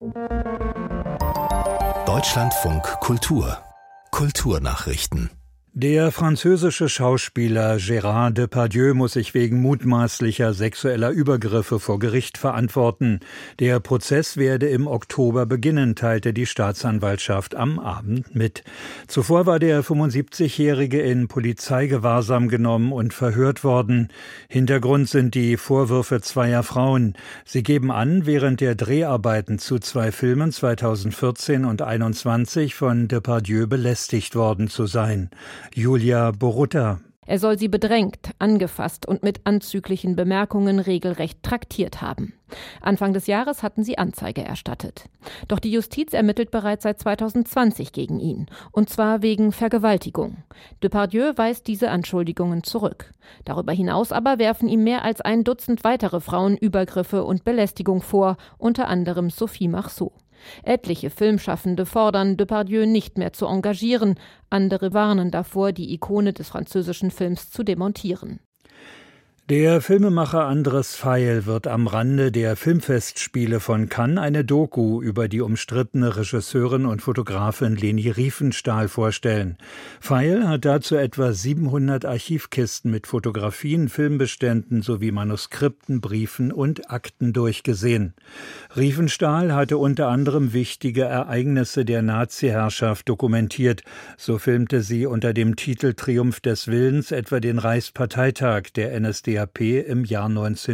Deutschlandfunk Kultur Kulturnachrichten. Der französische Schauspieler Gérard Depardieu muss sich wegen mutmaßlicher sexueller Übergriffe vor Gericht verantworten. Der Prozess werde im Oktober beginnen, teilte die Staatsanwaltschaft am Abend mit. Zuvor war der 75-Jährige in Polizeigewahrsam genommen und verhört worden. Hintergrund sind die Vorwürfe zweier Frauen. Sie geben an, während der Dreharbeiten zu 2 Filmen 2014 und 2021 von Depardieu belästigt worden zu sein. Julia Borutta. Er soll sie bedrängt, angefasst und mit anzüglichen Bemerkungen regelrecht traktiert haben. Anfang des Jahres hatten sie Anzeige erstattet. Doch die Justiz ermittelt bereits seit 2020 gegen ihn, und zwar wegen Vergewaltigung. Depardieu weist diese Anschuldigungen zurück. Darüber hinaus aber werfen ihm mehr als 1 Dutzend weitere Frauen Übergriffe und Belästigung vor, unter anderem Sophie Marceau. Etliche Filmschaffende fordern, Depardieu nicht mehr zu engagieren. Andere warnen davor, die Ikone des französischen Films zu demontieren. Der Filmemacher Andres Feil wird am Rande der Filmfestspiele von Cannes eine Doku über die umstrittene Regisseurin und Fotografin Leni Riefenstahl vorstellen. Feil hat dazu etwa 700 Archivkisten mit Fotografien, Filmbeständen sowie Manuskripten, Briefen und Akten durchgesehen. Riefenstahl hatte unter anderem wichtige Ereignisse der Nazi-Herrschaft dokumentiert. So filmte sie unter dem Titel Triumph des Willens etwa den Reichsparteitag der NSDAP im Jahr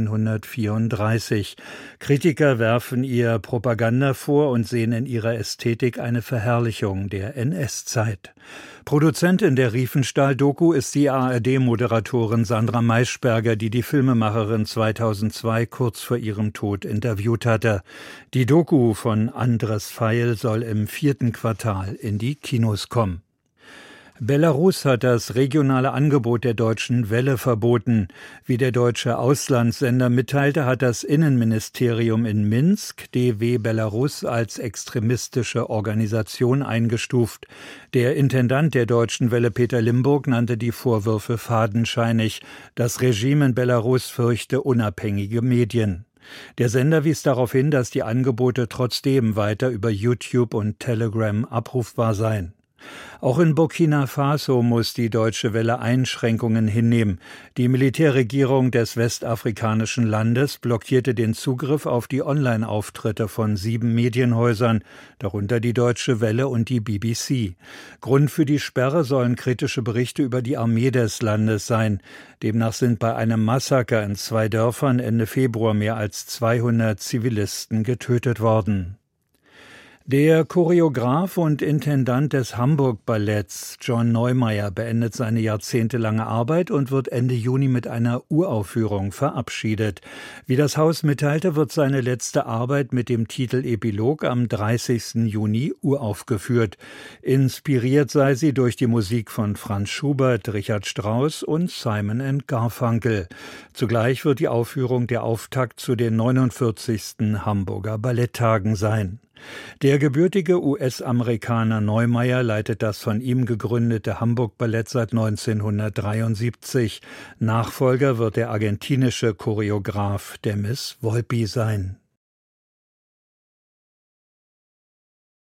1934. Kritiker werfen ihr Propaganda vor und sehen in ihrer Ästhetik eine Verherrlichung der NS-Zeit. Produzentin der Riefenstahl-Doku ist die ARD-Moderatorin Sandra Maischberger, die die Filmemacherin 2002 kurz vor ihrem Tod interviewt hatte. Die Doku von Andres Feil soll im 4. Quartal in die Kinos kommen. Belarus hat das regionale Angebot der Deutschen Welle verboten. Wie der deutsche Auslandssender mitteilte, hat das Innenministerium in Minsk DW Belarus als extremistische Organisation eingestuft. Der Intendant der Deutschen Welle, Peter Limburg, nannte die Vorwürfe fadenscheinig. Das Regime in Belarus fürchte unabhängige Medien. Der Sender wies darauf hin, dass die Angebote trotzdem weiter über YouTube und Telegram abrufbar seien. Auch in Burkina Faso muss die Deutsche Welle Einschränkungen hinnehmen. Die Militärregierung des westafrikanischen Landes blockierte den Zugriff auf die Online-Auftritte von 7 Medienhäusern, darunter die Deutsche Welle und die BBC. Grund für die Sperre sollen kritische Berichte über die Armee des Landes sein. Demnach sind bei einem Massaker in 2 Dörfern Ende Februar mehr als 200 Zivilisten getötet worden. Der Choreograf und Intendant des Hamburg-Balletts, John Neumeier, beendet seine jahrzehntelange Arbeit und wird Ende Juni mit einer Uraufführung verabschiedet. Wie das Haus mitteilte, wird seine letzte Arbeit mit dem Titel Epilog am 30. Juni uraufgeführt. Inspiriert sei sie durch die Musik von Franz Schubert, Richard Strauss und Simon & Garfunkel. Zugleich wird die Aufführung der Auftakt zu den 49. Hamburger Balletttagen sein. Der gebürtige US-Amerikaner Neumeier leitet das von ihm gegründete Hamburg-Ballett seit 1973. Nachfolger wird der argentinische Choreograf Demis Volpi sein.